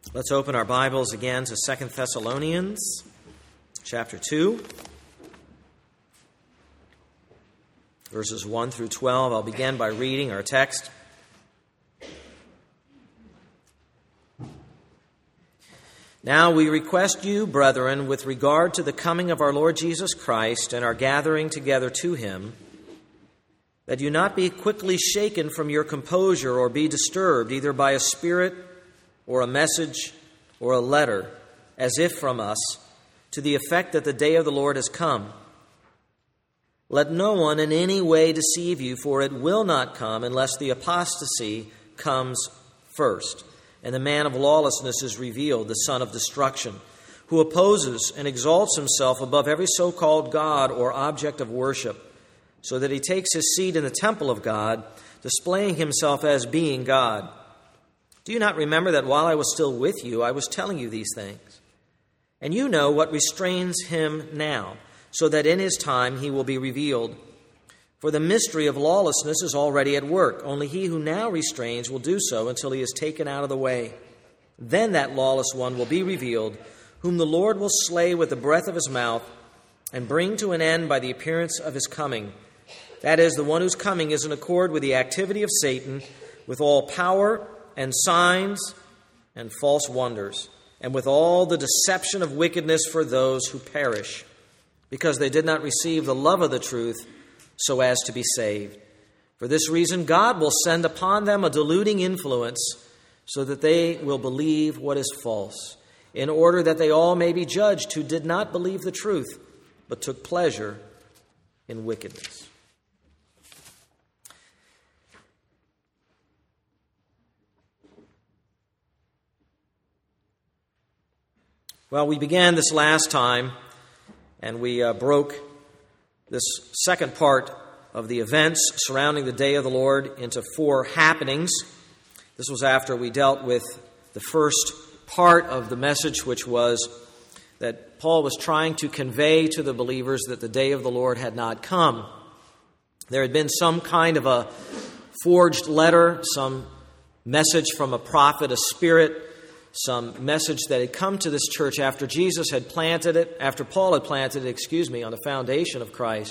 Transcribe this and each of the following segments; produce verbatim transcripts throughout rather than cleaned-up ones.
Let's open our Bibles again to Second Thessalonians chapter two, verses one through twelve. I'll begin by reading our text. Now we request you, brethren, with regard to the coming of our Lord Jesus Christ and our gathering together to him, that you not be quickly shaken from your composure or be disturbed either by a spirit or a message or a letter, as if from us, to the effect that the day of the Lord has come. Let no one in any way deceive you, for it will not come unless the apostasy comes first, and the man of lawlessness is revealed, the son of destruction, who opposes and exalts himself above every so-called God or object of worship, so that he takes his seat in the temple of God, displaying himself as being God. Do you not remember that while I was still with you, I was telling you these things? And you know what restrains him now, so that in his time he will be revealed. For the mystery of lawlessness is already at work. Only he who now restrains will do so until he is taken out of the way. Then that lawless one will be revealed, whom the Lord will slay with the breath of his mouth and bring to an end by the appearance of his coming. That is, the one whose coming is in accord with the activity of Satan, with all power and signs and false wonders, and with all the deception of wickedness for those who perish, because they did not receive the love of the truth so as to be saved. For this reason, God will send upon them a deluding influence, so that they will believe what is false, in order that they all may be judged who did not believe the truth, but took pleasure in wickedness. Well, we began this last time, and we uh, broke this second part of the events surrounding the day of the Lord into four happenings. This was after we dealt with the first part of the message, which was that Paul was trying to convey to the believers that the day of the Lord had not come. There had been some kind of a forged letter, some message from a prophet, a spirit, some message that had come to this church after Jesus had planted it, after Paul had planted it, excuse me, on the foundation of Christ.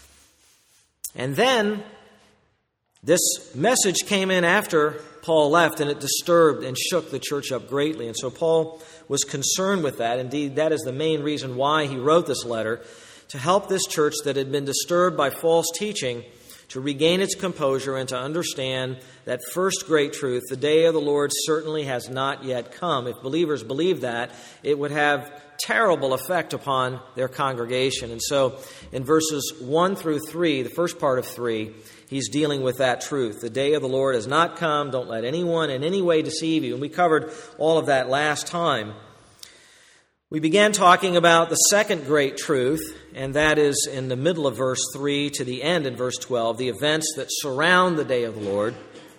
And then this message came in after Paul left, and it disturbed and shook the church up greatly. And so Paul was concerned with that. Indeed, that is the main reason why he wrote this letter, to help this church that had been disturbed by false teaching to regain its composure and to understand that first great truth, the day of the Lord certainly has not yet come. If believers believe that, it would have terrible effect upon their congregation. And so in verses one through three, the first part of three, he's dealing with that truth. The day of the Lord has not come. Don't let anyone in any way deceive you. And we covered all of that last time. We began talking about the second great truth, and that is in the middle of verse three to the end in verse twelve, the events that surround the day of the Lord.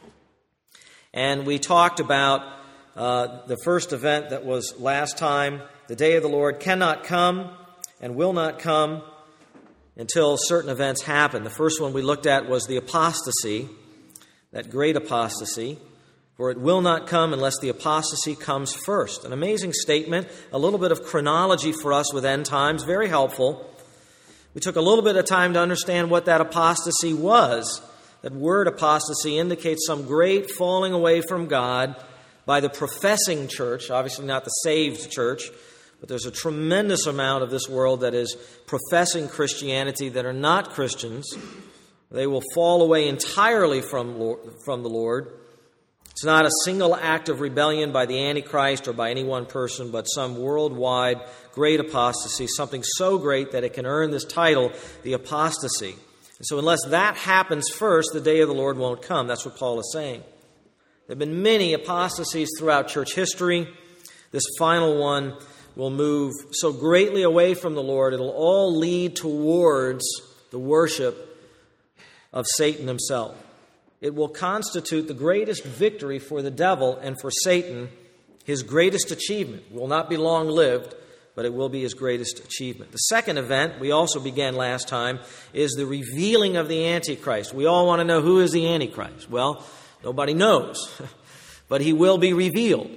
And we talked about uh, the first event that was last time. The day of the Lord cannot come and will not come until certain events happen. The first one we looked at was the apostasy, that great apostasy. For it will not come unless the apostasy comes first. An amazing statement, a little bit of chronology for us with end times, very helpful. We took a little bit of time to understand what that apostasy was. That word apostasy indicates some great falling away from God by the professing church, obviously not the saved church, but there's a tremendous amount of this world that is professing Christianity that are not Christians. They will fall away entirely from, from the Lord. It's not a single act of rebellion by the Antichrist or by any one person, but some worldwide great apostasy, something so great that it can earn this title, the apostasy. And so unless that happens first, the day of the Lord won't come. That's what Paul is saying. There have been many apostasies throughout church history. This final one will move so greatly away from the Lord, it'll all lead towards the worship of Satan himself. It will constitute the greatest victory for the devil and for Satan, his greatest achievement. It will not be long-lived, but it will be his greatest achievement. The second event, we also began last time, is the revealing of the Antichrist. We all want to know, who is the Antichrist? Well, nobody knows, but he will be revealed.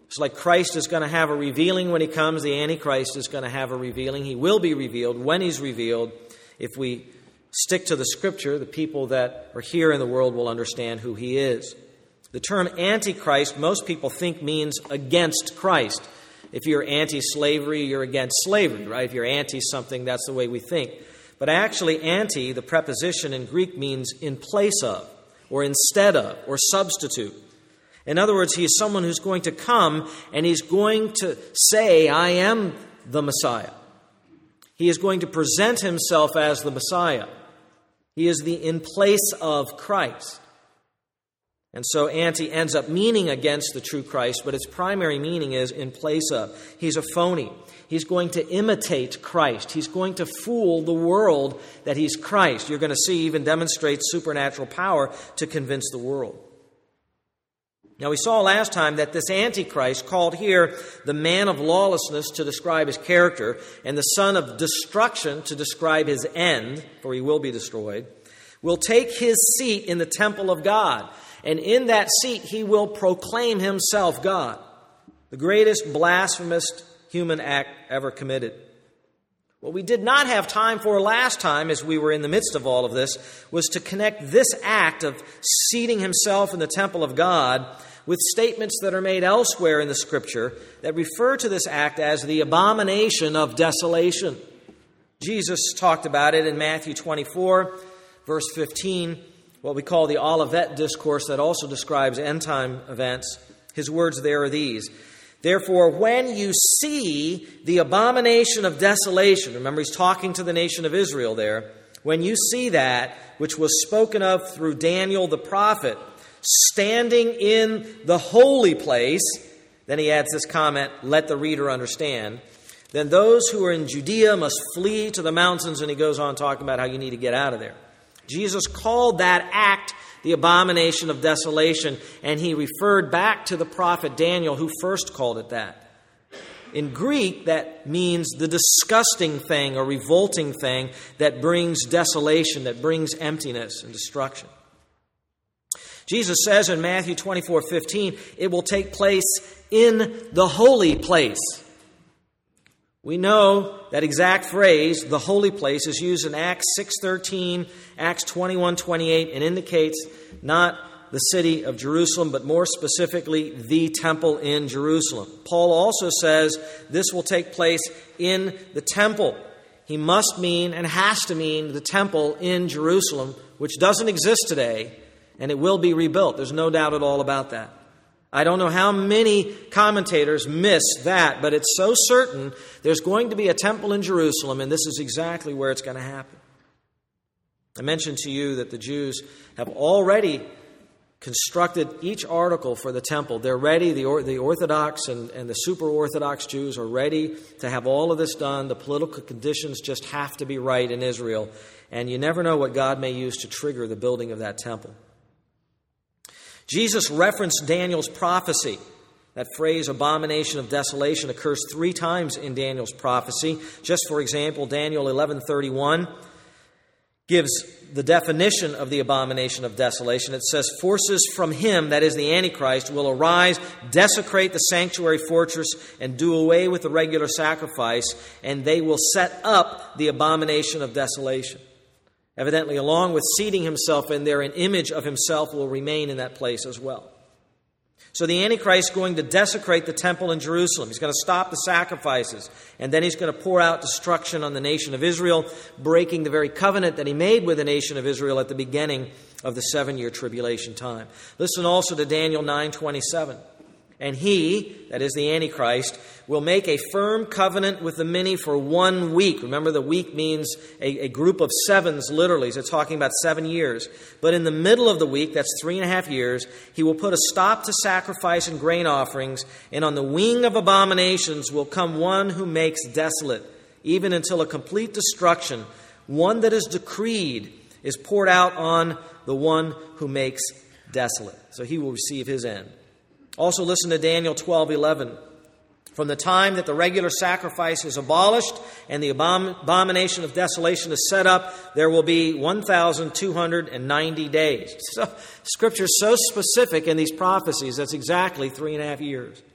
It's like Christ is going to have a revealing when he comes. The Antichrist is going to have a revealing. He will be revealed when he's revealed. If we stick to the Scripture, the people that are here in the world will understand who he is. The term Antichrist, most people think means against Christ. If you're anti-slavery, you're against slavery, right? If you're anti-something, that's the way we think. But actually, anti, the preposition in Greek, means in place of, or instead of, or substitute. In other words, he is someone who's going to come and he's going to say, I am the Messiah. He is going to present himself as the Messiah. He is the in place of Christ. And so anti ends up meaning against the true Christ, but its primary meaning is in place of. He's a phony. He's going to imitate Christ. He's going to fool the world that he's Christ. You're going to see even demonstrate supernatural power to convince the world. Now, we saw last time that this Antichrist, called here the man of lawlessness to describe his character, and the son of destruction to describe his end, for he will be destroyed, will take his seat in the temple of God. And in that seat, he will proclaim himself God, the greatest blasphemous human act ever committed. What we did not have time for last time, as we were in the midst of all of this, was to connect this act of seating himself in the temple of God with statements that are made elsewhere in the Scripture that refer to this act as the abomination of desolation. Jesus talked about it in Matthew twenty-four, verse fifteen, what we call the Olivet Discourse that also describes end-time events. His words there are these: Therefore, when you see the abomination of desolation, remember he's talking to the nation of Israel there, when you see that, which was spoken of through Daniel the prophet, standing in the holy place, then he adds this comment, let the reader understand, then those who are in Judea must flee to the mountains, and he goes on talking about how you need to get out of there. Jesus called that act the abomination of desolation, and he referred back to the prophet Daniel, who first called it that. In Greek, that means the disgusting thing or revolting thing that brings desolation, that brings emptiness and destruction. Jesus says in Matthew twenty-four fifteen, it will take place in the holy place. We know that exact phrase, the holy place, is used in Acts six thirteen, Acts twenty-one twenty-eight, and indicates not the city of Jerusalem, but more specifically, the temple in Jerusalem. Paul also says this will take place in the temple. He must mean and has to mean the temple in Jerusalem, which doesn't exist today, and it will be rebuilt. There's no doubt at all about that. I don't know how many commentators miss that, but it's so certain there's going to be a temple in Jerusalem, and this is exactly where it's going to happen. I mentioned to you that the Jews have already constructed each article for the temple. They're ready. The, or, the Orthodox and, and the super-Orthodox Jews are ready to have all of this done. The political conditions just have to be right in Israel. And you never know what God may use to trigger the building of that temple. Jesus referenced Daniel's prophecy. That phrase, abomination of desolation, occurs three times in Daniel's prophecy. Just for example, Daniel eleven thirty-one gives the definition of the abomination of desolation. It says, forces from him, that is the Antichrist, will arise, desecrate the sanctuary fortress, and do away with the regular sacrifice, and they will set up the abomination of desolation. Evidently, along with seating himself in there, an image of himself will remain in that place as well. So the Antichrist is going to desecrate the temple in Jerusalem. He's going to stop the sacrifices. And then he's going to pour out destruction on the nation of Israel, breaking the very covenant that he made with the nation of Israel at the beginning of the seven-year tribulation time. Listen also to Daniel nine twenty-seven. And he, that is the Antichrist, will make a firm covenant with the many for one week. Remember, the week means a, a group of sevens, literally. So it's talking about seven years. But in the middle of the week, that's three and a half years, he will put a stop to sacrifice and grain offerings, and on the wing of abominations will come one who makes desolate, even until a complete destruction, one that is decreed, is poured out on the one who makes desolate. So he will receive his end. Also listen to Daniel twelve eleven. From the time that the regular sacrifice is abolished and the abom- abomination of desolation is set up, there will be one thousand two hundred ninety days. So, Scripture is so specific in these prophecies, that's exactly three and a half years.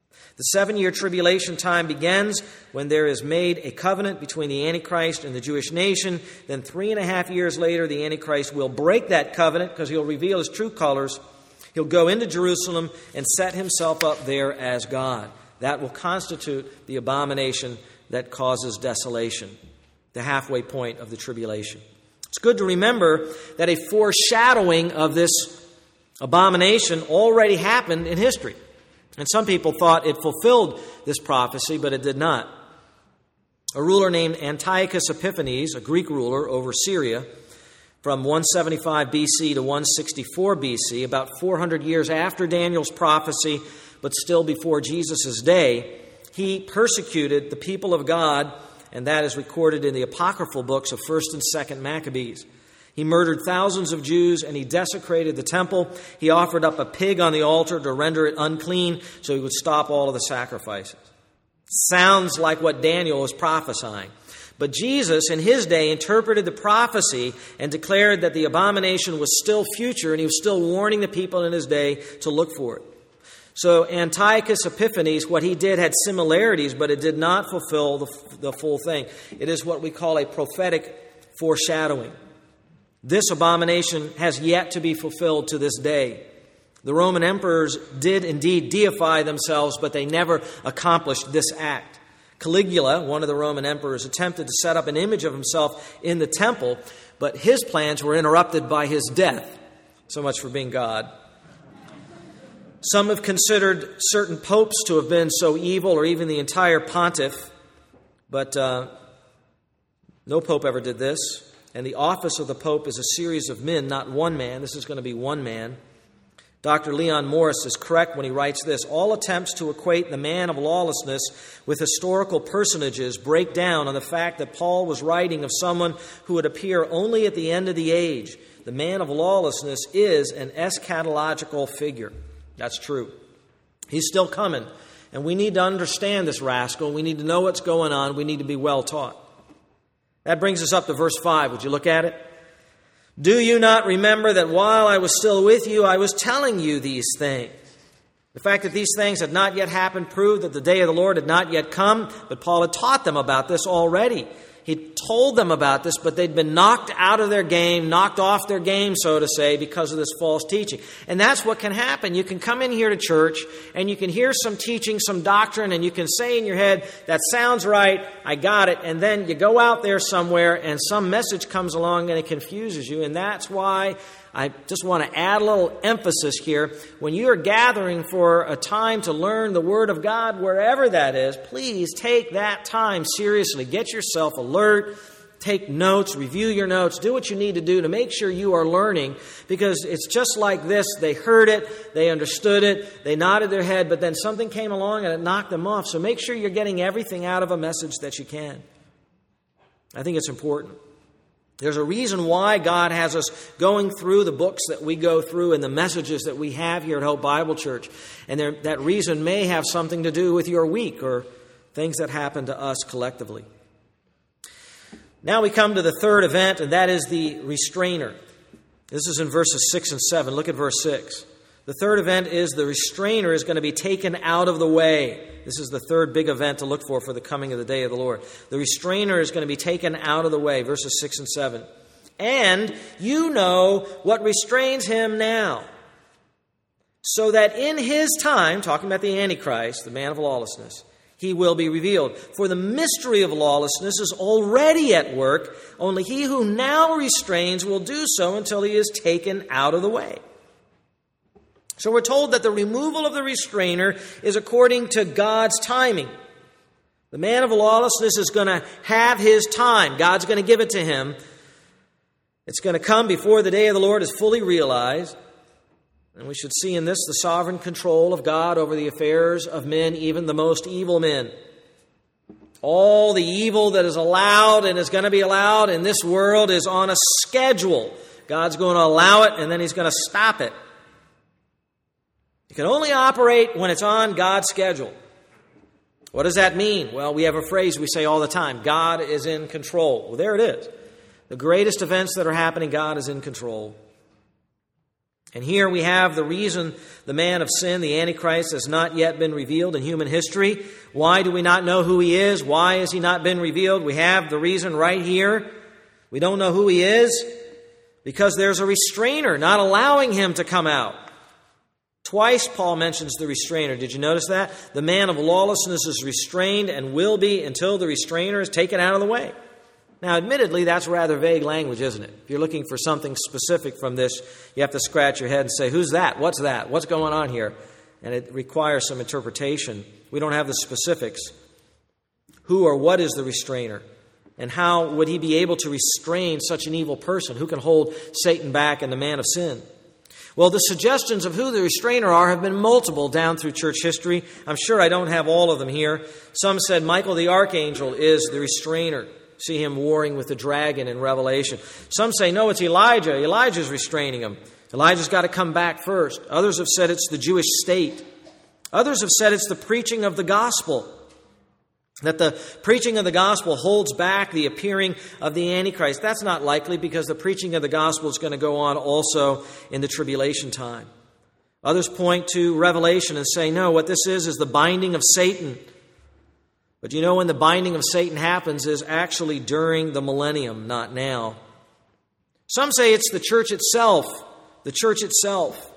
The seven-year tribulation time begins when there is made a covenant between the Antichrist and the Jewish nation. Then three and a half years later, the Antichrist will break that covenant because he'll reveal his true colors. He'll go into Jerusalem and set himself up there as God. That will constitute the abomination that causes desolation, the halfway point of the tribulation. It's good to remember that a foreshadowing of this abomination already happened in history. And some people thought it fulfilled this prophecy, but it did not. A ruler named Antiochus Epiphanes, a Greek ruler over Syria, from one seventy-five B C to one sixty-four B C, about four hundred years after Daniel's prophecy, but still before Jesus' day, he persecuted the people of God, and that is recorded in the apocryphal books of First and Second Maccabees. He murdered thousands of Jews, and he desecrated the temple. He offered up a pig on the altar to render it unclean so he would stop all of the sacrifices. Sounds like what Daniel was prophesying. But Jesus, in his day, interpreted the prophecy and declared that the abomination was still future, and he was still warning the people in his day to look for it. So Antiochus Epiphanes, what he did had similarities, but it did not fulfill the, the full thing. It is what we call a prophetic foreshadowing. This abomination has yet to be fulfilled to this day. The Roman emperors did indeed deify themselves, but they never accomplished this act. Caligula, one of the Roman emperors, attempted to set up an image of himself in the temple, but his plans were interrupted by his death. So much for being God. Some have considered certain popes to have been so evil, or even the entire pontiff, but uh, no pope ever did this. And the office of the Pope is a series of men, not one man. This is going to be one man. Doctor Leon Morris is correct when he writes this: all attempts to equate the man of lawlessness with historical personages break down on the fact that Paul was writing of someone who would appear only at the end of the age. The man of lawlessness is an eschatological figure. That's true. He's still coming. And we need to understand this rascal. We need to know what's going on. We need to be well taught. That brings us up to verse five. Would you look at it? Do you not remember that while I was still with you, I was telling you these things? The fact that these things had not yet happened proved that the day of the Lord had not yet come, but Paul had taught them about this already. He told them about this, but they'd been knocked out of their game, knocked off their game, so to say, because of this false teaching. And that's what can happen. You can come in here to church, and you can hear some teaching, some doctrine, and you can say in your head, that sounds right, I got it. And then you go out there somewhere, and some message comes along, and it confuses you. And that's why I just want to add a little emphasis here. When you are gathering for a time to learn the Word of God, wherever that is, please take that time seriously. Get yourself alert. Take notes. Review your notes. Do what you need to do to make sure you are learning, because it's just like this. They heard it. They understood it. They nodded their head, but then something came along and it knocked them off. So make sure you're getting everything out of a message that you can. I think it's important. There's a reason why God has us going through the books that we go through and the messages that we have here at Hope Bible Church. And there, that reason may have something to do with your week or things that happen to us collectively. Now we come to the third event, and that is the restrainer. This is in verses six and seven. Look at verse six. The third event is the restrainer is going to be taken out of the way. This is the third big event to look for for the coming of the day of the Lord. The restrainer is going to be taken out of the way, verses six and seven. And you know what restrains him now, so that in his time, talking about the Antichrist, the man of lawlessness, he will be revealed. For the mystery of lawlessness is already at work, only he who now restrains will do so until he is taken out of the way. So we're told that the removal of the restrainer is according to God's timing. The man of lawlessness is going to have his time. God's going to give it to him. It's going to come before the day of the Lord is fully realized. And we should see in this the sovereign control of God over the affairs of men, even the most evil men. All the evil that is allowed and is going to be allowed in this world is on a schedule. God's going to allow it, and then he's going to stop it. You can only operate when it's on God's schedule. What does that mean? Well, we have a phrase we say all the time: God is in control. Well, there it is. The greatest events that are happening, God is in control. And here we have the reason the man of sin, the Antichrist, has not yet been revealed in human history. Why do we not know who he is? Why has he not been revealed? We have the reason right here. We don't know who he is because there's a restrainer not allowing him to come out. Twice Paul mentions the restrainer. Did you notice that? The man of lawlessness is restrained and will be until the restrainer is taken out of the way. Now, admittedly, that's rather vague language, isn't it? If you're looking for something specific from this, you have to scratch your head and say, who's that? What's that? What's going on here? And it requires some interpretation. We don't have the specifics. Who or what is the restrainer? And how would he be able to restrain such an evil person? Who can hold Satan back and the man of sin? Well, the suggestions of who the restrainer are have been multiple down through church history. I'm sure I don't have all of them here. Some said Michael the archangel is the restrainer. See him warring with the dragon in Revelation. Some say, no, it's Elijah. Elijah's restraining him. Elijah's got to come back first. Others have said it's the Jewish state. Others have said it's the preaching of the gospel. That the preaching of the gospel holds back the appearing of the Antichrist. That's not likely because the preaching of the gospel is going to go on also in the tribulation time. Others point to Revelation and say, no, what this is is the binding of Satan. But you know when the binding of Satan happens is actually during the millennium, not now. Some say it's the church itself, the church itself.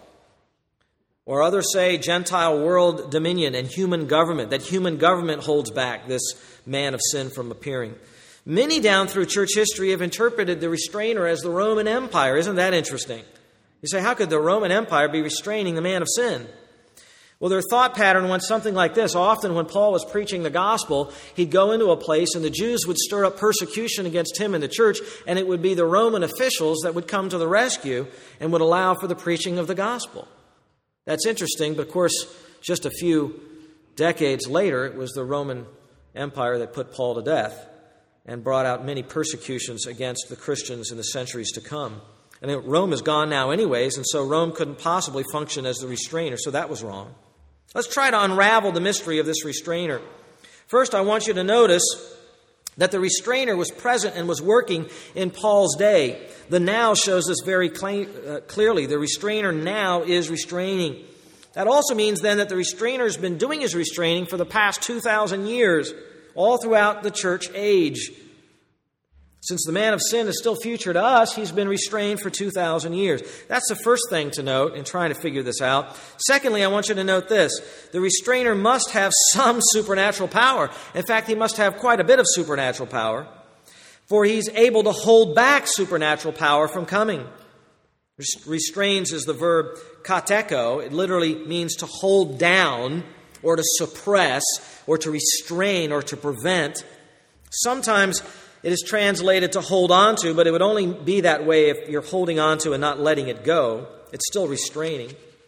Or others say Gentile world dominion and human government, that human government holds back this man of sin from appearing. Many down through church history have interpreted the restrainer as the Roman Empire. Isn't that interesting? You say, how could the Roman Empire be restraining the man of sin? Well, their thought pattern went something like this. Often when Paul was preaching the gospel, he'd go into a place and the Jews would stir up persecution against him in the church, and it would be the Roman officials that would come to the rescue and would allow for the preaching of the gospel. That's interesting, but of course, just a few decades later, it was the Roman Empire that put Paul to death and brought out many persecutions against the Christians in the centuries to come. And Rome is gone now anyways, and so Rome couldn't possibly function as the restrainer, so that was wrong. Let's try to unravel the mystery of this restrainer. First, I want you to notice that the restrainer was present and was working in Paul's day. The now shows this very cl- uh, clearly. The restrainer now is restraining. That also means then that the restrainer has been doing his restraining for the past two thousand years, all throughout the church age. Since the man of sin is still future to us, he's been restrained for two thousand years. That's the first thing to note in trying to figure this out. Secondly, I want you to note this. The restrainer must have some supernatural power. In fact, he must have quite a bit of supernatural power, for he's able to hold back supernatural power from coming. Restrains is the verb kateko. It literally means to hold down or to suppress or to restrain or to prevent. Sometimes it is translated to hold on to, but it would only be that way if you're holding on to and not letting it go. It's still restraining.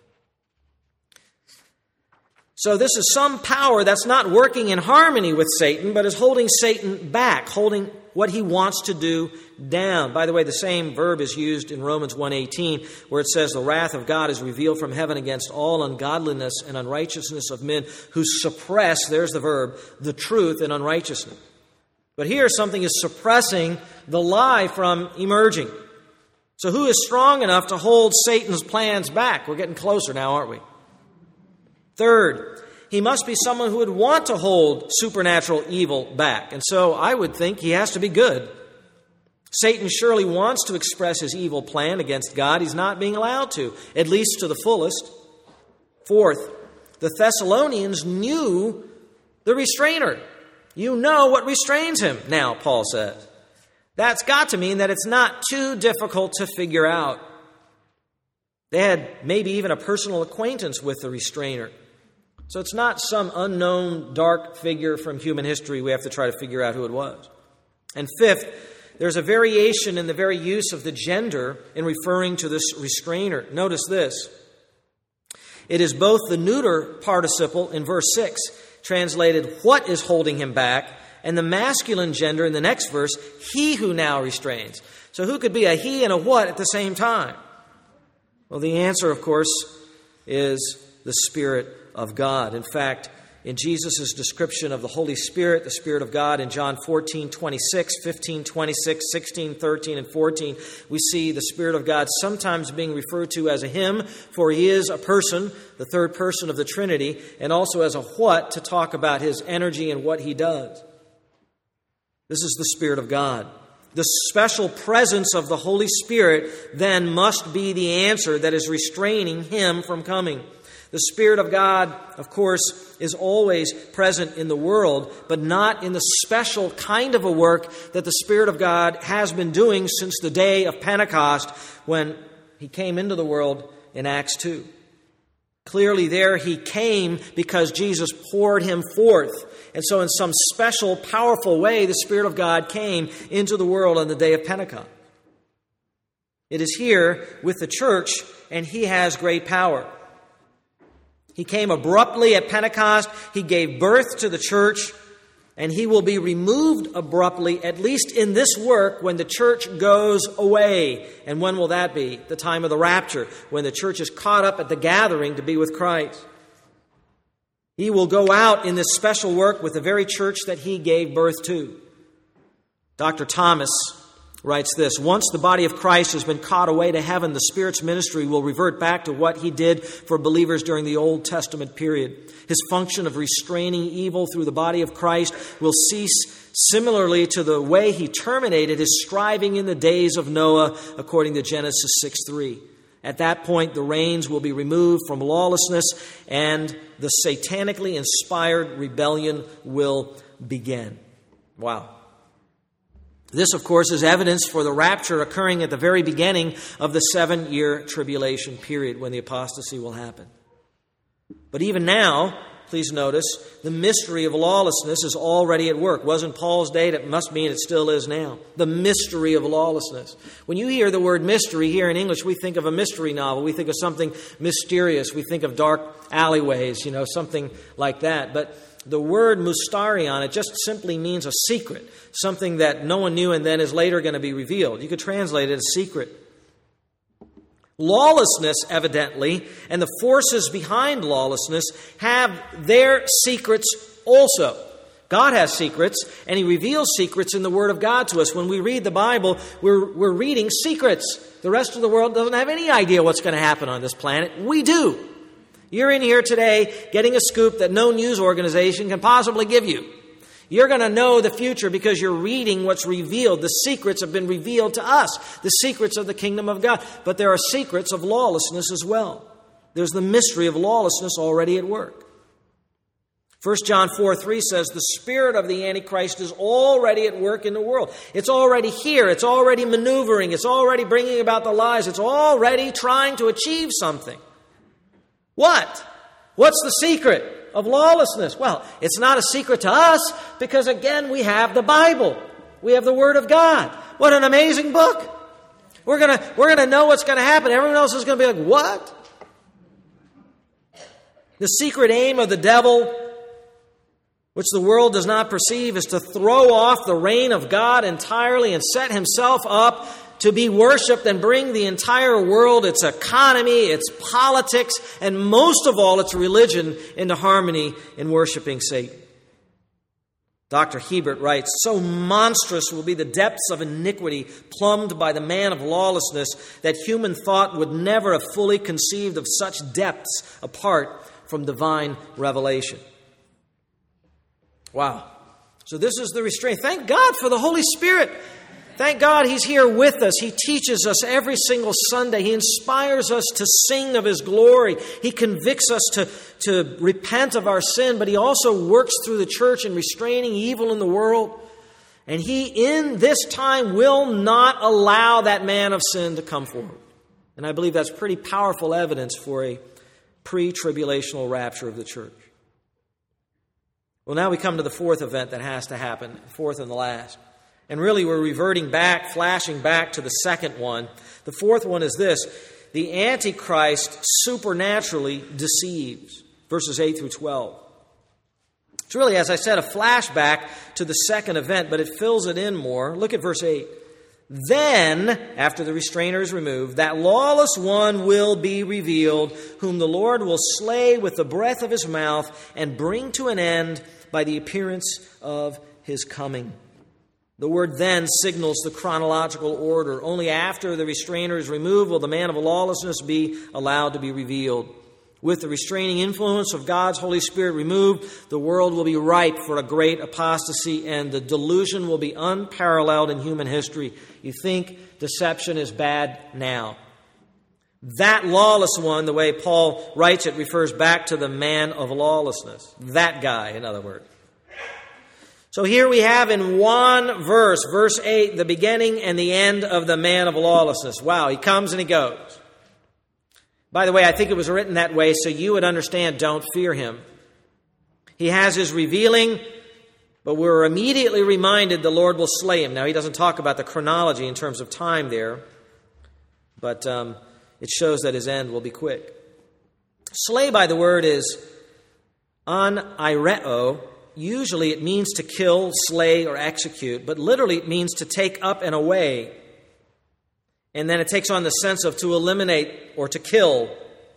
So this is some power that's not working in harmony with Satan, but is holding Satan back, holding what he wants to do down. By the way, the same verb is used in Romans one eighteen, where it says, the wrath of God is revealed from heaven against all ungodliness and unrighteousness of men who suppress, there's the verb, the truth in unrighteousness. But here something is suppressing the lie from emerging. So who is strong enough to hold Satan's plans back? We're getting closer now, aren't we? Third, he must be someone who would want to hold supernatural evil back. And so I would think he has to be good. Satan surely wants to express his evil plan against God. He's not being allowed to, at least to the fullest. Fourth, the Thessalonians knew the restrainer. You know what restrains him now, Paul says. That's got to mean that it's not too difficult to figure out. They had maybe even a personal acquaintance with the restrainer. So it's not some unknown dark figure from human history we have to try to figure out who it was. And fifth, there's a variation in the very use of the gender in referring to this restrainer. Notice this. It is both the neuter participle in verse six, translated, what is holding him back, and the masculine gender in the next verse, he who now restrains. So who could be a he and a what at the same time? Well, the answer, of course, is the Spirit of God. In fact, in Jesus' description of the Holy Spirit, the Spirit of God, in John fourteen twenty-six, fifteen twenty-six, sixteen thirteen, and fourteen, we see the Spirit of God sometimes being referred to as a him, for he is a person, the third person of the Trinity, and also as a what, to talk about his energy and what he does. This is the Spirit of God. The special presence of the Holy Spirit then must be the answer that is restraining him from coming. The Spirit of God, of course, is always present in the world, but not in the special kind of a work that the Spirit of God has been doing since the day of Pentecost when he came into the world in Acts two. Clearly there he came because Jesus poured him forth. And so in some special, powerful way, the Spirit of God came into the world on the day of Pentecost. It is here with the church, and he has great power. He came abruptly at Pentecost. He gave birth to the church, and he will be removed abruptly, at least in this work, when the church goes away. And when will that be? The time of the rapture, when the church is caught up at the gathering to be with Christ. He will go out in this special work with the very church that he gave birth to. Doctor Thomas writes this: once the body of Christ has been caught away to heaven, the Spirit's ministry will revert back to what he did for believers during the Old Testament period. His function of restraining evil through the body of Christ will cease similarly to the way he terminated his striving in the days of Noah, according to Genesis six three. At that point, the reins will be removed from lawlessness, and the satanically inspired rebellion will begin. Wow. This, of course, is evidence for the rapture occurring at the very beginning of the seven-year tribulation period when the apostasy will happen. But even now, please notice, the mystery of lawlessness is already at work. Wasn't Paul's day? That must mean it still is now. The mystery of lawlessness. When you hear the word mystery here in English, we think of a mystery novel. We think of something mysterious. We think of dark alleyways, you know, something like that. But the word mustarion, it just simply means a secret, something that no one knew and then is later going to be revealed. You could translate it as secret. Lawlessness, evidently, and the forces behind lawlessness have their secrets also. God has secrets, and he reveals secrets in the Word of God to us. When we read the Bible, we're, we're reading secrets. The rest of the world doesn't have any idea what's going to happen on this planet. We do. You're in here today getting a scoop that no news organization can possibly give you. You're going to know the future because you're reading what's revealed. The secrets have been revealed to us, the secrets of the kingdom of God. But there are secrets of lawlessness as well. There's the mystery of lawlessness already at work. First John four three says the spirit of the Antichrist is already at work in the world. It's already here. It's already maneuvering. It's already bringing about the lies. It's already trying to achieve something. What? What's the secret of lawlessness? Well, it's not a secret to us because, again, we have the Bible. We have the Word of God. What an amazing book. We're going to we're gonna know what's going to happen. Everyone else is going to be like, what? The secret aim of the devil, which the world does not perceive, is to throw off the reign of God entirely and set himself up to be worshipped and bring the entire world, its economy, its politics, and most of all, its religion into harmony in worshiping Satan. Doctor Hebert writes, so monstrous will be the depths of iniquity plumbed by the man of lawlessness that human thought would never have fully conceived of such depths apart from divine revelation. Wow. So this is the restraint. Thank God for the Holy Spirit. Thank God He's here with us. He teaches us every single Sunday. He inspires us to sing of His glory. He convicts us to, to repent of our sin, but He also works through the church in restraining evil in the world. And He, in this time, will not allow that man of sin to come forward. And I believe that's pretty powerful evidence for a pre-tribulational rapture of the church. Well, now we come to the fourth event that has to happen, fourth and the last. And really we're reverting back, flashing back to the second one. The fourth one is this: the Antichrist supernaturally deceives. Verses eight through twelve. It's really, as I said, a flashback to the second event, but it fills it in more. Look at verse eight. Then, after the restrainer is removed, that lawless one will be revealed, whom the Lord will slay with the breath of his mouth and bring to an end by the appearance of his coming. The word then signals the chronological order. Only after the restrainer is removed will the man of lawlessness be allowed to be revealed. With the restraining influence of God's Holy Spirit removed, the world will be ripe for a great apostasy, and the delusion will be unparalleled in human history. You think deception is bad now. That lawless one, the way Paul writes it, refers back to the man of lawlessness. That guy, in other words. So here we have in one verse, verse eight, the beginning and the end of the man of lawlessness. Wow, he comes and he goes. By the way, I think it was written that way so you would understand, don't fear him. He has his revealing, but we're immediately reminded the Lord will slay him. Now, he doesn't talk about the chronology in terms of time there, but um, it shows that his end will be quick. Slay, by the word, is anaireo. Usually it means to kill, slay, or execute, but literally it means to take up and away. And then it takes on the sense of to eliminate or to kill.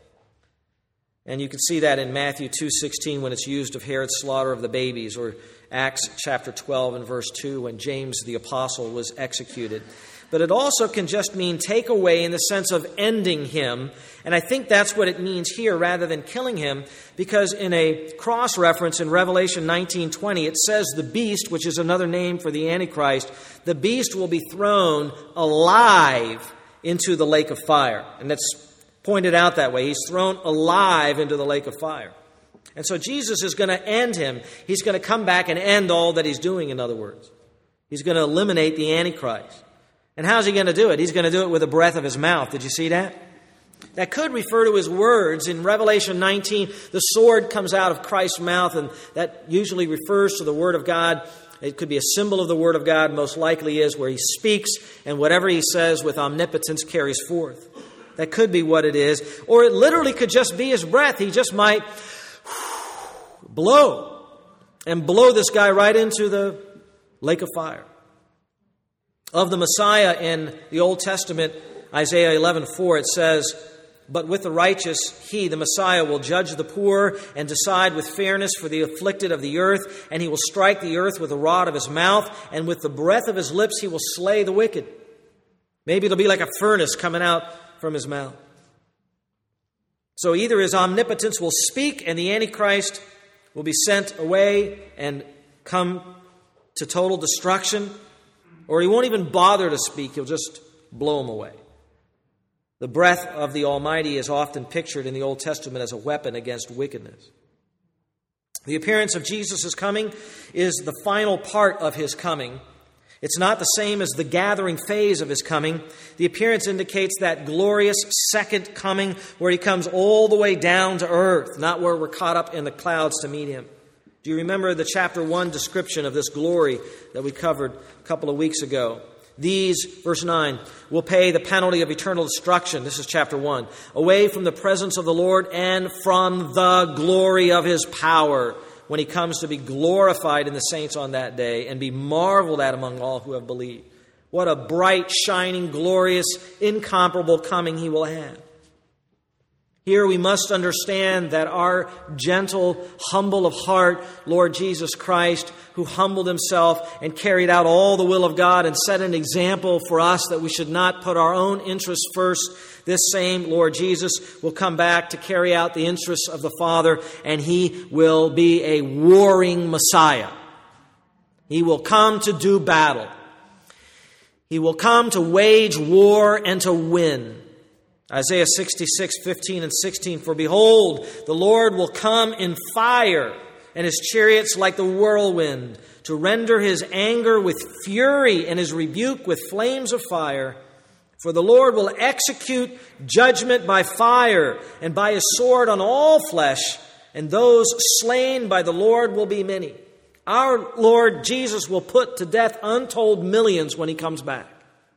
And you can see that in Matthew two sixteen when it's used of Herod's slaughter of the babies, or Acts chapter twelve and verse two when James the apostle was executed. But it also can just mean take away in the sense of ending him. And I think that's what it means here rather than killing him, because in a cross-reference in Revelation nineteen twenty, it says the beast, which is another name for the Antichrist, the beast will be thrown alive into the lake of fire. And that's pointed out that way. He's thrown alive into the lake of fire. And so Jesus is going to end him. He's going to come back and end all that he's doing, in other words. He's going to eliminate the Antichrist. And how's he going to do it? He's going to do it with the breath of his mouth. Did you see that? That could refer to his words. In Revelation nineteen, the sword comes out of Christ's mouth, and that usually refers to the Word of God. It could be a symbol of the Word of God, most likely is, where he speaks, and whatever he says with omnipotence carries forth. That could be what it is. Or it literally could just be his breath. He just might blow, and blow this guy right into the lake of fire. Of the Messiah in the Old Testament, Isaiah eleven four, it says, "But with the righteous, he, the Messiah, will judge the poor and decide with fairness for the afflicted of the earth. And he will strike the earth with the rod of his mouth, and with the breath of his lips he will slay the wicked." Maybe it'll be like a furnace coming out from his mouth. So either his omnipotence will speak and the Antichrist will be sent away and come to total destruction, or he won't even bother to speak. He'll just blow him away. The breath of the Almighty is often pictured in the Old Testament as a weapon against wickedness. The appearance of Jesus' coming is the final part of his coming. It's not the same as the gathering phase of his coming. The appearance indicates that glorious second coming where he comes all the way down to earth, not where we're caught up in the clouds to meet him. Do you remember the chapter one description of this glory that we covered a couple of weeks ago? These, verse nine, will pay the penalty of eternal destruction. This is chapter one. Away from the presence of the Lord and from the glory of his power, when he comes to be glorified in the saints on that day and be marveled at among all who have believed. What a bright, shining, glorious, incomparable coming he will have. Here we must understand that our gentle, humble of heart Lord Jesus Christ, who humbled himself and carried out all the will of God and set an example for us that we should not put our own interests first, this same Lord Jesus will come back to carry out the interests of the Father, and he will be a warring Messiah. He will come to do battle. He will come to wage war and to win. Isaiah sixty-six, fifteen and sixteen, "For behold, the Lord will come in fire, and his chariots like the whirlwind, to render his anger with fury and his rebuke with flames of fire. For the Lord will execute judgment by fire, and by his sword on all flesh, and those slain by the Lord will be many." Our Lord Jesus will put to death untold millions when he comes back.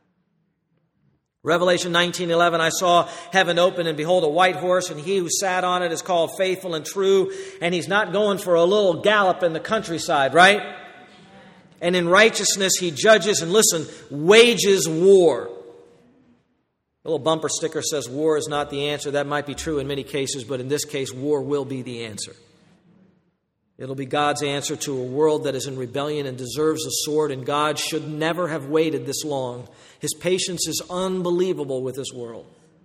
Revelation nineteen eleven, "I saw heaven open, and behold, a white horse, and he who sat on it is called Faithful and True." And he's not going for a little gallop in the countryside, right? and in righteousness he judges and, listen, wages war. A little bumper sticker says war is not the answer. That might be true in many cases, but in this case, war will be the answer. It'll be God's answer to a world that is in rebellion and deserves a sword, and God should never have waited this long. His patience is unbelievable with this world.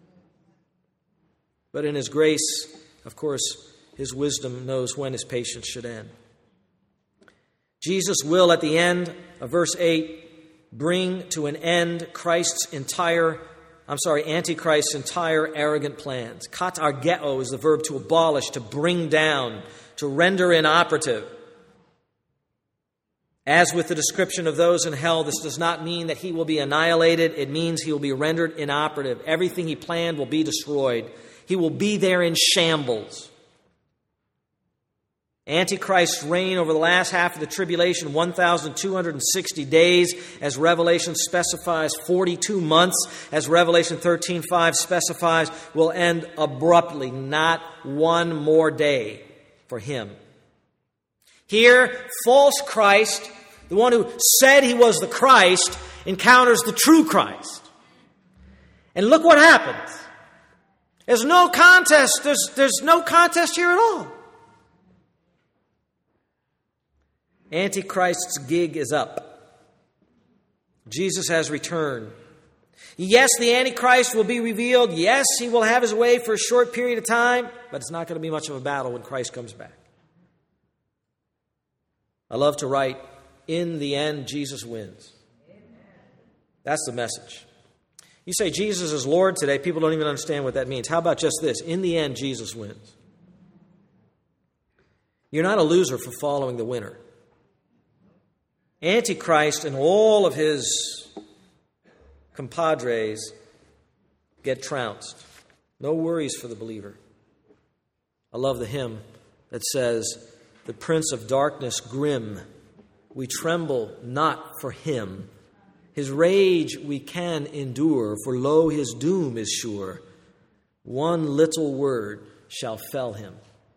But in His grace, of course, His wisdom knows when His patience should end. Jesus will, at the end of verse eight, bring to an end Christ's entire, I'm sorry, Antichrist's entire arrogant plans. Katargeo is the verb to abolish, to bring down, to render inoperative. As with the description of those in hell, this does not mean that he will be annihilated. It means he will be rendered inoperative. Everything he planned will be destroyed. He will be there in shambles. Antichrist's reign over the last half of the tribulation, one thousand two hundred sixty days, as Revelation specifies, forty-two months, as Revelation thirteen five specifies, will end abruptly, not one more day for him. Here, false Christ, the one who said he was the Christ, encounters the true Christ. And look what happens. There's no contest. There's, there's no contest here at all. Antichrist's gig is up. Jesus has returned. Yes, the Antichrist will be revealed. Yes, he will have his way for a short period of time, but it's not going to be much of a battle when Christ comes back. I love to write, in the end, Jesus wins. That's the message. You say Jesus is Lord today, people don't even understand what that means. How about just this? In the end, Jesus wins. You're not a loser for following the winner. Antichrist and all of his compadres get trounced. No worries for the believer. I love the hymn that says, "The Prince of Darkness grim, we tremble not for him. His rage we can endure, for lo, his doom is sure. One little word shall fell him."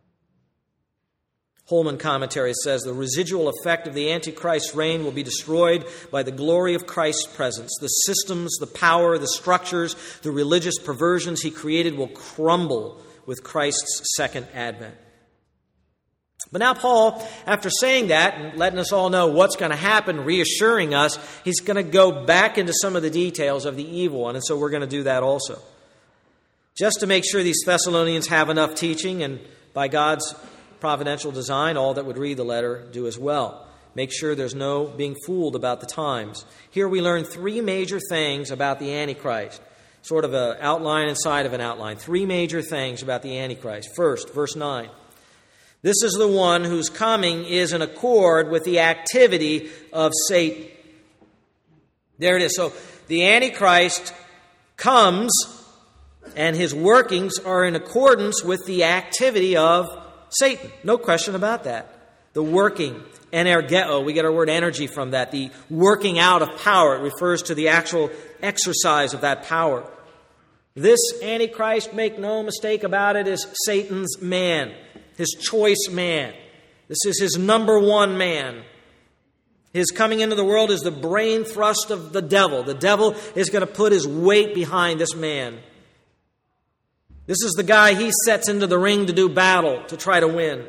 Holman commentary says, the residual effect of the Antichrist's reign will be destroyed by the glory of Christ's presence. The systems, the power, the structures, the religious perversions he created will crumble with Christ's second advent. But now Paul, after saying that and letting us all know what's going to happen, reassuring us, he's going to go back into some of the details of the evil one. And so we're going to do that also. Just to make sure these Thessalonians have enough teaching, and by God's providential design, all that would read the letter do as well. Make sure there's no being fooled about the times. Here we learn three major things about the Antichrist. Sort of an outline inside of an outline. Three major things about the Antichrist. First, verse nine. This is the one whose coming is in accord with the activity of Satan. There it is. So the Antichrist comes, and his workings are in accordance with the activity of Satan. No question about that. The working, energeo, we get our word energy from that. The working out of power. It refers to the actual exercise of that power. This Antichrist, make no mistake about it, is Satan's man. His choice man. This is his number one man. His coming into the world is the brain thrust of the devil. The devil is going to put his weight behind this man. This is the guy he sets into the ring to do battle, to try to win.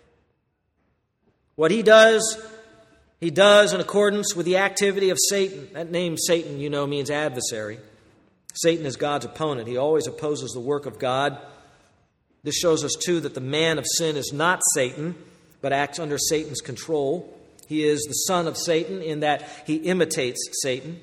What he does, he does in accordance with the activity of Satan. That name Satan, you know, means adversary. Satan is God's opponent. He always opposes the work of God. This shows us, too, that the man of sin is not Satan, but acts under Satan's control. He is the son of Satan in that he imitates Satan.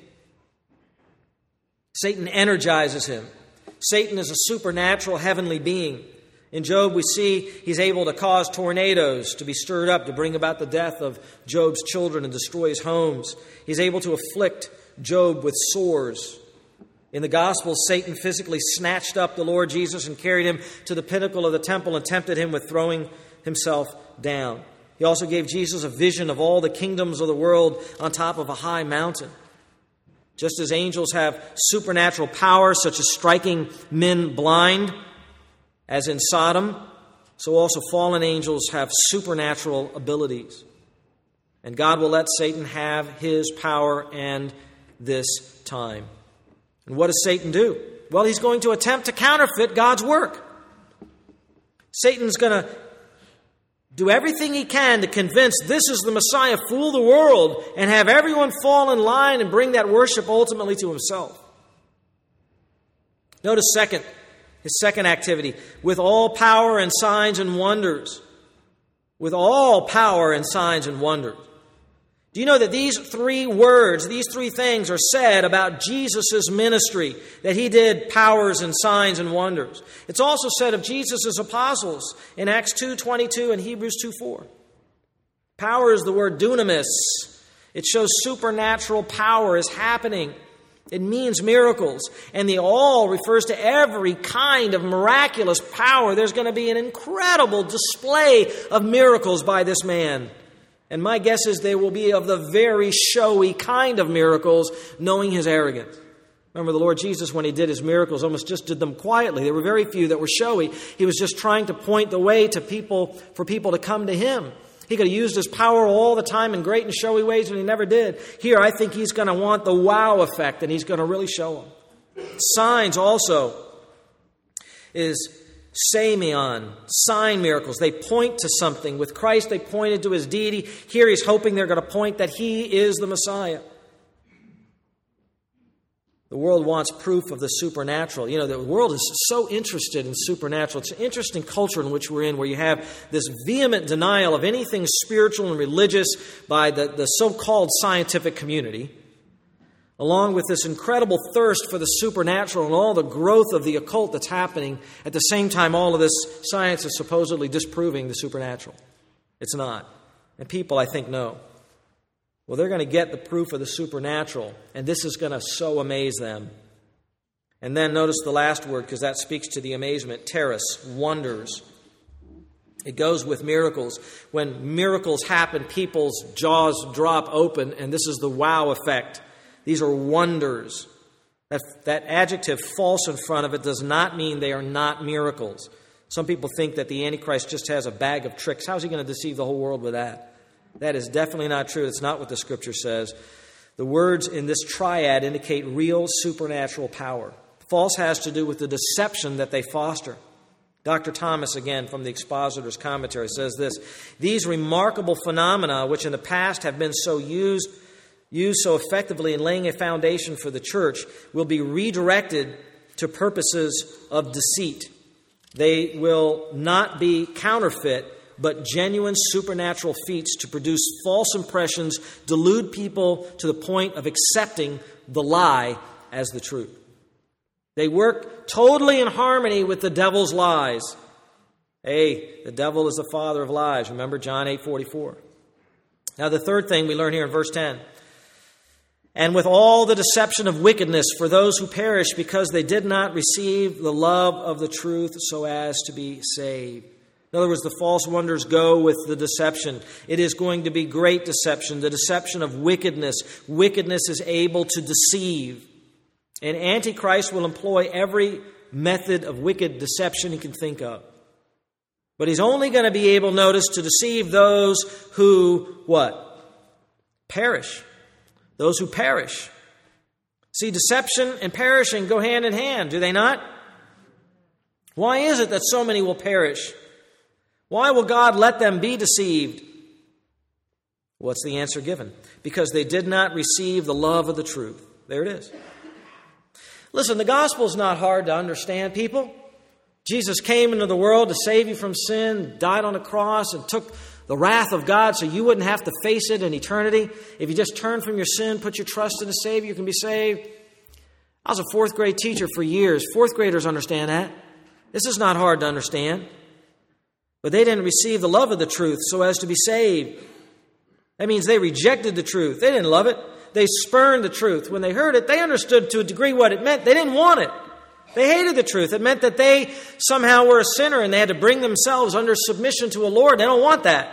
Satan energizes him. Satan is a supernatural heavenly being. In Job, we see he's able to cause tornadoes to be stirred up to bring about the death of Job's children and destroy his homes. He's able to afflict Job with sores. In the Gospels, Satan physically snatched up the Lord Jesus and carried him to the pinnacle of the temple and tempted him with throwing himself down. He also gave Jesus a vision of all the kingdoms of the world on top of a high mountain. Just as angels have supernatural power, such as striking men blind, as in Sodom, so also fallen angels have supernatural abilities. And God will let Satan have his power and this time. And what does Satan do? Well, he's going to attempt to counterfeit God's work. Satan's going to do everything he can to convince this is the Messiah, fool the world, and have everyone fall in line and bring that worship ultimately to himself. Notice second, his second activity, with all power and signs and wonders. With all power and signs and wonders. Do you know that these three words, these three things are said about Jesus' ministry, that he did powers and signs and wonders? It's also said of Jesus' apostles in Acts two twenty-two and Hebrews two four. Power is the word dunamis. It shows supernatural power is happening. It means miracles. And the all refers to every kind of miraculous power. There's going to be an incredible display of miracles by this man. And my guess is they will be of the very showy kind of miracles, knowing his arrogance. Remember, the Lord Jesus, when he did his miracles, almost just did them quietly. There were very few that were showy. He was just trying to point the way to people, for people to come to him. He could have used his power all the time in great and showy ways, and he never did. Here, I think he's going to want the wow effect, and he's going to really show them. Signs also is Samion, sign miracles. They point to something. With Christ, they pointed to his deity. Here he's hoping they're going to point that he is the Messiah. The world wants proof of the supernatural. You know, the world is so interested in supernatural. It's an interesting culture in which we're in, where you have this vehement denial of anything spiritual and religious by the, the so-called scientific community, along with this incredible thirst for the supernatural and all the growth of the occult that's happening. At the same time, all of this science is supposedly disproving the supernatural. It's not. And people, I think, know. Well, they're going to get the proof of the supernatural, and this is going to so amaze them. And then notice the last word, because that speaks to the amazement, teres, wonders. It goes with miracles. When miracles happen, people's jaws drop open, and this is the wow effect. These are wonders. That, that adjective, false, in front of it does not mean they are not miracles. Some people think that the Antichrist just has a bag of tricks. How is he going to deceive the whole world with that? That is definitely not true. It's not what the Scripture says. The words in this triad indicate real supernatural power. False has to do with the deception that they foster. Doctor Thomas, again, from the Expositor's Commentary, says this: these remarkable phenomena, which in the past have been so used, used so effectively in laying a foundation for the church, will be redirected to purposes of deceit. They will not be counterfeit, but genuine supernatural feats to produce false impressions, delude people to the point of accepting the lie as the truth. They work totally in harmony with the devil's lies. Hey, the devil is the father of lies. Remember John eight forty-four. Now the third thing we learn here in verse ten. And with all the deception of wickedness for those who perish because they did not receive the love of the truth so as to be saved. In other words, the false wonders go with the deception. It is going to be great deception, the deception of wickedness. Wickedness is able to deceive. And Antichrist will employ every method of wicked deception he can think of. But he's only going to be able, notice, to deceive those who, what? Perish. Those who perish. See, deception and perishing go hand in hand, do they not? Why is it that so many will perish? Why will God let them be deceived? What's the answer given? Because they did not receive the love of the truth. There it is. Listen, the gospel is not hard to understand, people. Jesus came into the world to save you from sin, died on the cross, and took the wrath of God so you wouldn't have to face it in eternity. If you just turn from your sin, put your trust in the Savior, you can be saved. I was a fourth grade teacher for years. Fourth graders understand that. This is not hard to understand. But they didn't receive the love of the truth so as to be saved. That means they rejected the truth. They didn't love it. They spurned the truth. When they heard it, they understood to a degree what it meant. They didn't want it. They hated the truth. It meant that they somehow were a sinner and they had to bring themselves under submission to a Lord. They don't want that.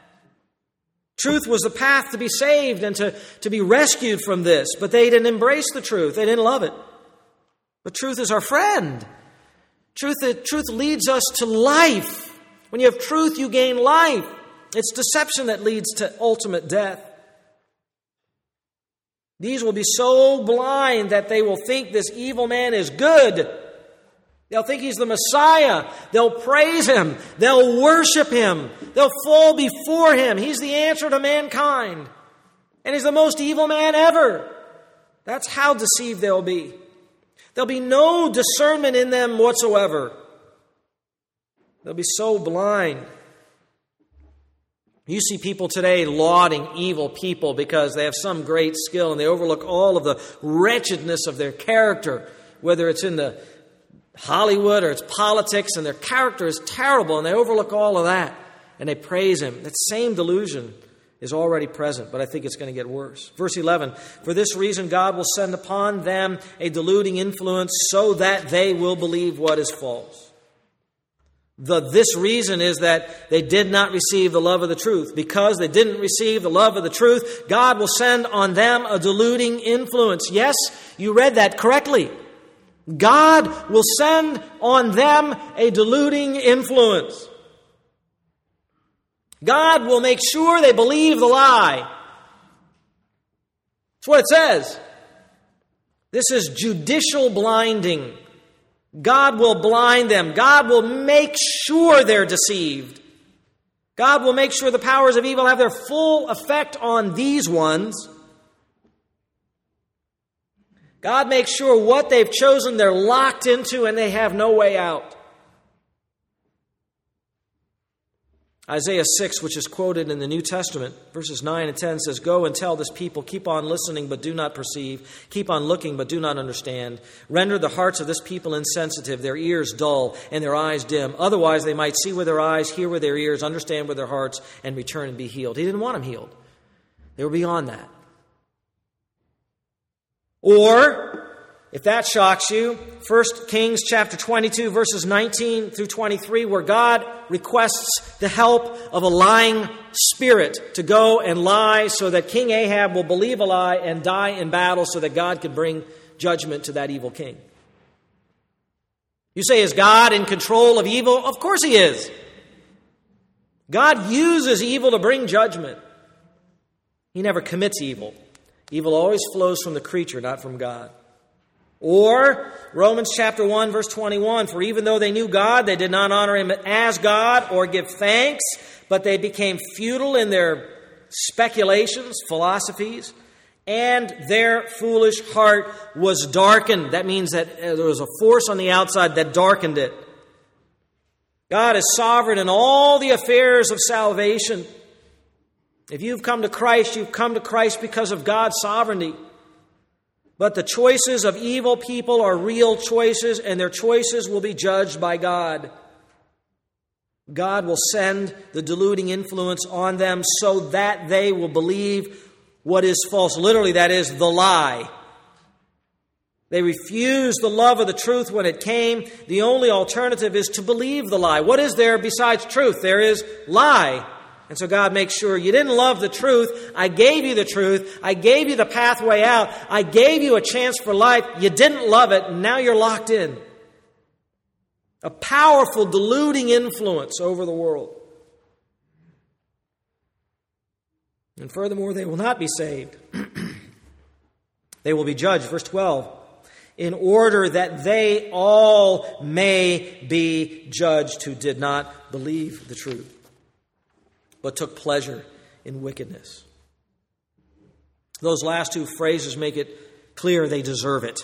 Truth was the path to be saved and to, to be rescued from this. But they didn't embrace the truth. They didn't love it. But truth is our friend. Truth, truth leads us to life. When you have truth, you gain life. It's deception that leads to ultimate death. These will be so blind that they will think this evil man is good. They'll think he's the Messiah. They'll praise him. They'll worship him. They'll fall before him. He's the answer to mankind. And he's the most evil man ever. That's how deceived they'll be. There'll be no discernment in them whatsoever. They'll be so blind. You see people today lauding evil people because they have some great skill and they overlook all of the wretchedness of their character, whether it's in the Hollywood or it's politics, and their character is terrible and they overlook all of that and they praise him. That same delusion is already present, but I think it's going to get worse. Verse eleven, for this reason God will send upon them a deluding influence so that they will believe what is false. The this reason is that they did not receive the love of the truth. Because they didn't receive the love of the truth, God will send on them a deluding influence. Yes, you read that correctly. God will send on them a deluding influence. God will make sure they believe the lie. That's what it says. This is judicial blinding. God will blind them. God will make sure they're deceived. God will make sure the powers of evil have their full effect on these ones. God makes sure what they've chosen they're locked into and they have no way out. Isaiah six, which is quoted in the New Testament, verses nine and ten says, go and tell this people, keep on listening but do not perceive, keep on looking but do not understand. Render the hearts of this people insensitive, their ears dull, and their eyes dim. Otherwise they might see with their eyes, hear with their ears, understand with their hearts, and return and be healed. He didn't want them healed. They were beyond that. Or, if that shocks you, First Kings chapter twenty-two, verses nineteen through twenty-three, where God requests the help of a lying spirit to go and lie so that King Ahab will believe a lie and die in battle so that God can bring judgment to that evil king. You say, is God in control of evil? Of course he is. God uses evil to bring judgment. He never commits evil. Evil always flows from the creature, not from God. Or Romans chapter one, verse twenty-one, for even though they knew God, they did not honor him as God or give thanks, but they became futile in their speculations, philosophies, and their foolish heart was darkened. That means that there was a force on the outside that darkened it. God is sovereign in all the affairs of salvation. If you've come to Christ, you've come to Christ because of God's sovereignty. But the choices of evil people are real choices, and their choices will be judged by God. God will send the deluding influence on them so that they will believe what is false. Literally, that is the lie. They refused the love of the truth when it came. The only alternative is to believe the lie. What is there besides truth? There is lie. And so God makes sure you didn't love the truth. I gave you the truth. I gave you the pathway out. I gave you a chance for life. You didn't love it, and now you're locked in. A powerful, deluding influence over the world. And furthermore, they will not be saved. They will be judged. Verse twelve. In order that they all may be judged who did not believe the truth, but took pleasure in wickedness. Those last two phrases make it clear they deserve it.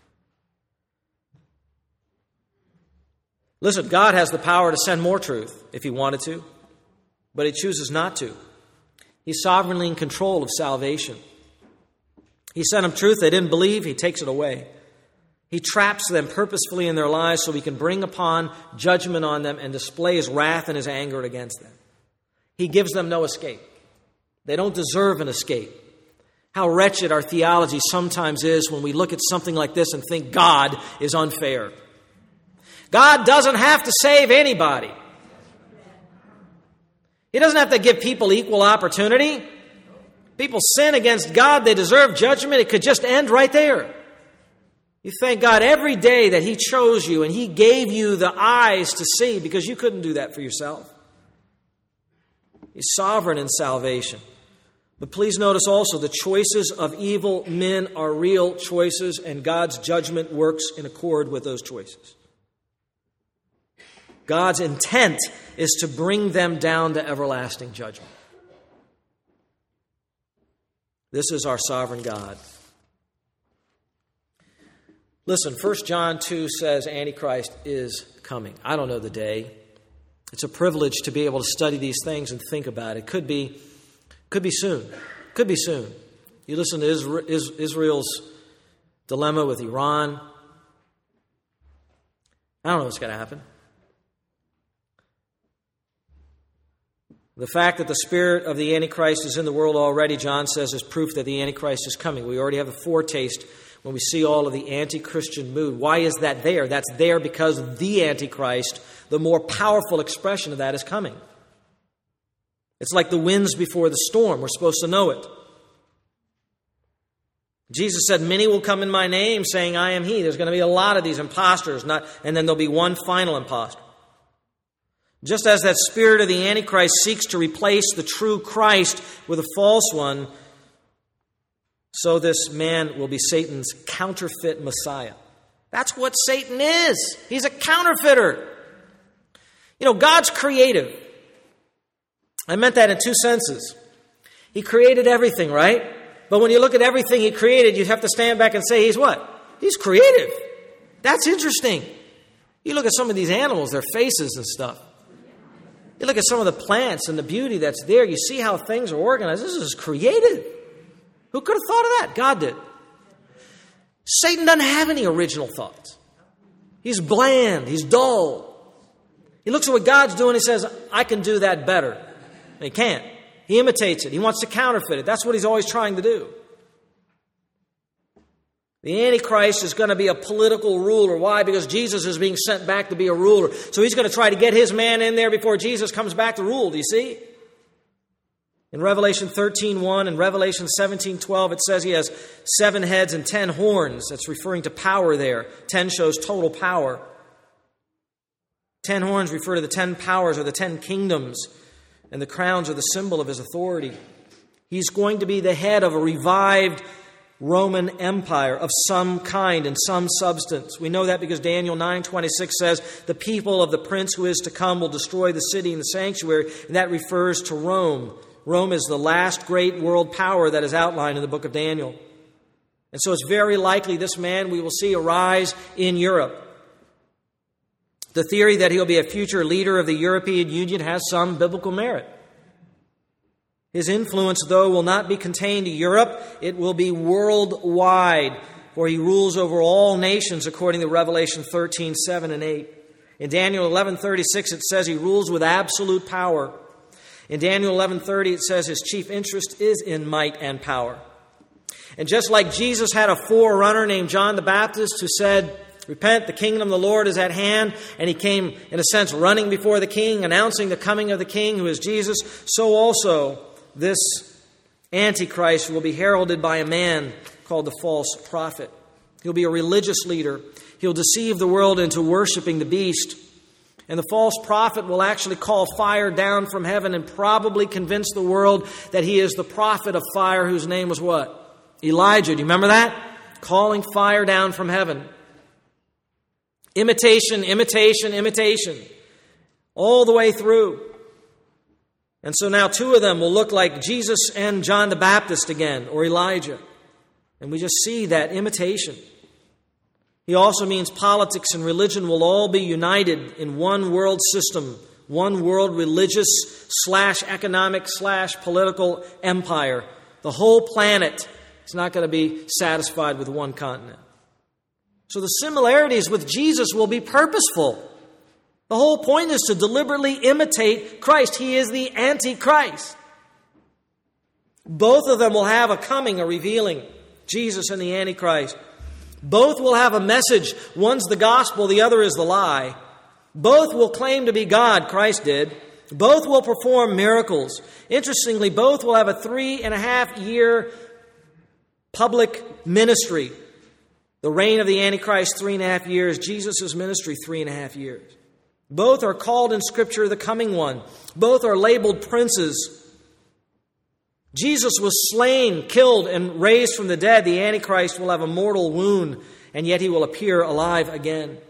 Listen, God has the power to send more truth if he wanted to, but he chooses not to. He's sovereignly in control of salvation. He sent them truth they didn't believe, he takes it away. He traps them purposefully in their lives so he can bring upon judgment on them and display his wrath and his anger against them. He gives them no escape. They don't deserve an escape. How wretched our theology sometimes is when we look at something like this and think God is unfair. God doesn't have to save anybody. He doesn't have to give people equal opportunity. People sin against God, they deserve judgment. It could just end right there. You thank God every day that he chose you and he gave you the eyes to see because you couldn't do that for yourself. He's sovereign in salvation. But please notice also the choices of evil men are real choices, and God's judgment works in accord with those choices. God's intent is to bring them down to everlasting judgment. This is our sovereign God. Listen, First John two says Antichrist is coming. I don't know the day. It's a privilege to be able to study these things and think about it. Could be, could be soon. Could be soon. You listen to Israel's dilemma with Iran. I don't know what's going to happen. The fact that the spirit of the Antichrist is in the world already, John says, is proof that the Antichrist is coming. We already have a foretaste when we see all of the anti-Christian mood. Why is that there? That's there because the Antichrist, the more powerful expression of that, is coming. It's like the winds before the storm. We're supposed to know it. Jesus said, many will come in my name saying, I am he. There's going to be a lot of these imposters, not, and then there'll be one final impostor. Just as that spirit of the Antichrist seeks to replace the true Christ with a false one, so this man will be Satan's counterfeit Messiah. That's what Satan is. He's a counterfeiter. You know, God's creative. I meant that in two senses. He created everything, right? But when you look at everything he created, you have to stand back and say, he's what? He's creative. That's interesting. You look at some of these animals, their faces and stuff. You look at some of the plants and the beauty that's there. You see how things are organized. This is creative. Who could have thought of that? God did. Satan doesn't have any original thoughts. He's bland. He's dull. He looks at what God's doing and he says, I can do that better. And he can't. He imitates it. He wants to counterfeit it. That's what he's always trying to do. The Antichrist is going to be a political ruler. Why? Because Jesus is being sent back to be a ruler. So he's going to try to get his man in there before Jesus comes back to rule. Do you see? In Revelation thirteen one and Revelation seventeen twelve, it says he has seven heads and ten horns. That's referring to power there. Ten shows total power. Ten horns refer to the ten powers or the ten kingdoms. And the crowns are the symbol of his authority. He's going to be the head of a revived Roman Empire of some kind and some substance. We know that because Daniel nine twenty-six says, the people of the prince who is to come will destroy the city and the sanctuary. And that refers to Rome. Rome is the last great world power that is outlined in the book of Daniel. And so it's very likely this man we will see arise in Europe. The theory that he'll be a future leader of the European Union has some biblical merit. His influence, though, will not be contained to Europe. It will be worldwide, for he rules over all nations, according to Revelation thirteen seven and eight. In Daniel eleven thirty-six, it says he rules with absolute power. In Daniel eleven thirty, it says his chief interest is in might and power. And just like Jesus had a forerunner named John the Baptist who said, repent, the kingdom of the Lord is at hand. And he came, in a sense, running before the king, announcing the coming of the king, who is Jesus. So also, this Antichrist will be heralded by a man called the false prophet. He'll be a religious leader. He'll deceive the world into worshiping the beast. And the false prophet will actually call fire down from heaven and probably convince the world that he is the prophet of fire whose name was what? Elijah. Do you remember that? Calling fire down from heaven. Imitation, imitation, imitation. All the way through. And so now two of them will look like Jesus and John the Baptist again, or Elijah. And we just see that imitation. He also means politics and religion will all be united in one world system, one world religious slash economic slash political empire. The whole planet is not going to be satisfied with one continent. So the similarities with Jesus will be purposeful. The whole point is to deliberately imitate Christ. He is the Antichrist. Both of them will have a coming, a revealing. Jesus and the Antichrist. Both will have a message. One's the gospel, the other is the lie. Both will claim to be God, Christ did. Both will perform miracles. Interestingly, both will have a three and a half year public ministry. The reign of the Antichrist, three and a half years. Jesus' ministry, three and a half years. Both are called in Scripture the coming one. Both are labeled princes. Jesus was slain, killed, and raised from the dead. The Antichrist will have a mortal wound, and yet he will appear alive again.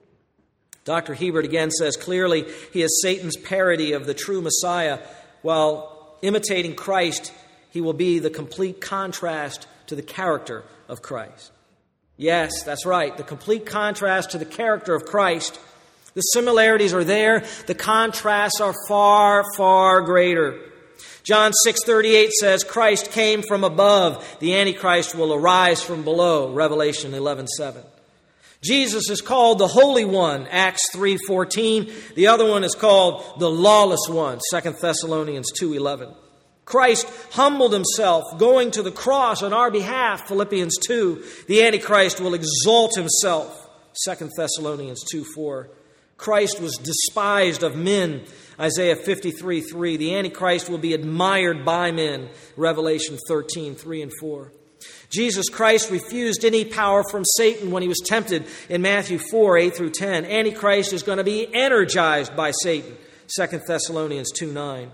Doctor Hebert again says clearly he is Satan's parody of the true Messiah. While imitating Christ, he will be the complete contrast to the character of Christ. Yes, that's right, the complete contrast to the character of Christ. The similarities are there. The contrasts are far, far greater. John six thirty-eight says, Christ came from above. The Antichrist will arise from below. Revelation eleven seven. Jesus is called the Holy One. Acts three fourteen. The other one is called the Lawless One. Second Thessalonians two eleven. Christ humbled himself, going to the cross on our behalf. Philippians two. The Antichrist will exalt himself. Second Thessalonians two four. Christ was despised of men. Isaiah fifty-three three. The Antichrist will be admired by men. Revelation thirteen three and four. Jesus Christ refused any power from Satan when he was tempted in Matthew four eight through ten. Antichrist is going to be energized by Satan. Second Thessalonians two nine.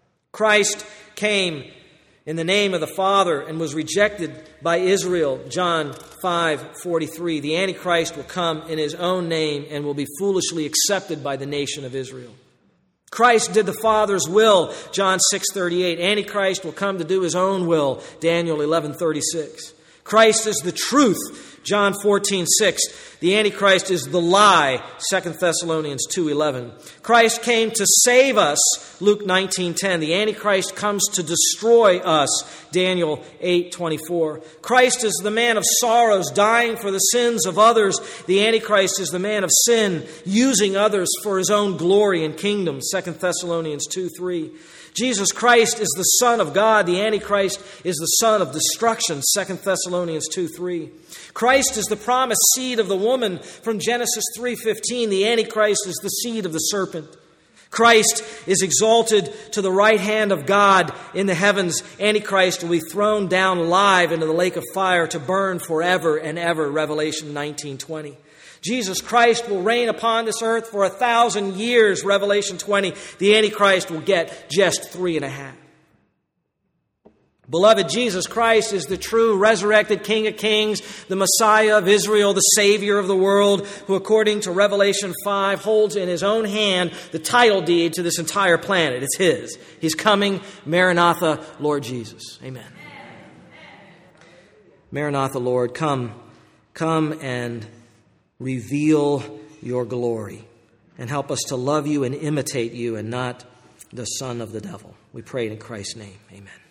Christ came in the name of the Father and was rejected by Israel. John five forty-three. The Antichrist will come in his own name and will be foolishly accepted by the nation of Israel. Christ did the Father's will. John six thirty-eight. Antichrist will come to do his own will. Daniel eleven thirty-six. Christ is the truth. John fourteen six. The Antichrist is the lie. Second Thessalonians two eleven. Christ came to save us. Luke nineteen ten. The Antichrist comes to destroy us. Daniel eight twenty-four. Christ is the man of sorrows, dying for the sins of others. The Antichrist is the man of sin, using others for his own glory and kingdom. Second Thessalonians two three. Jesus Christ is the Son of God. The Antichrist is the son of destruction. Second Thessalonians two three. Christ is the promised seed of the woman from Genesis three fifteen. The Antichrist is the seed of the serpent. Christ is exalted to the right hand of God in the heavens. Antichrist will be thrown down alive into the lake of fire to burn forever and ever. Revelation nineteen twenty. Jesus Christ will reign upon this earth for a thousand years. Revelation twenty. The Antichrist will get just three and a half. Beloved, Jesus Christ is the true resurrected King of Kings, the Messiah of Israel, the Savior of the world, who according to Revelation five holds in his own hand the title deed to this entire planet. It's his. He's coming. Maranatha, Lord Jesus. Amen. Maranatha, Lord, come. Come and reveal your glory and help us to love you and imitate you and not the son of the devil. We pray it in Christ's name. Amen.